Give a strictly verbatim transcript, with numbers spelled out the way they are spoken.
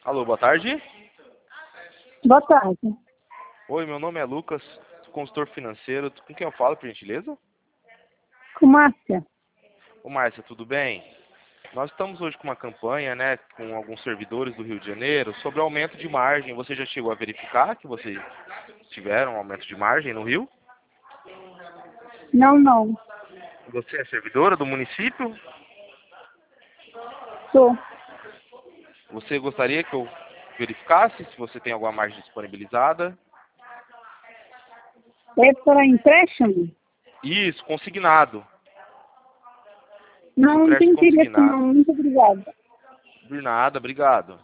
Alô, boa tarde. Boa tarde. Oi, meu nome é Lucas, sou consultor financeiro. Com quem eu falo, por gentileza? Com Márcia. Ô, Márcia, tudo bem? Nós estamos hoje com uma campanha, né, com alguns servidores do Rio de Janeiro, sobre aumento de margem. Você já chegou a verificar que vocês tiveram um aumento de margem no Rio? Não, não. Você é servidora do município? Sou. Você gostaria que eu verificasse se você tem alguma margem disponibilizada? É para empréstimo? Isso, consignado. Não, não Empréstimo tem interesse consignado. não. Muito obrigada. Por nada, obrigado.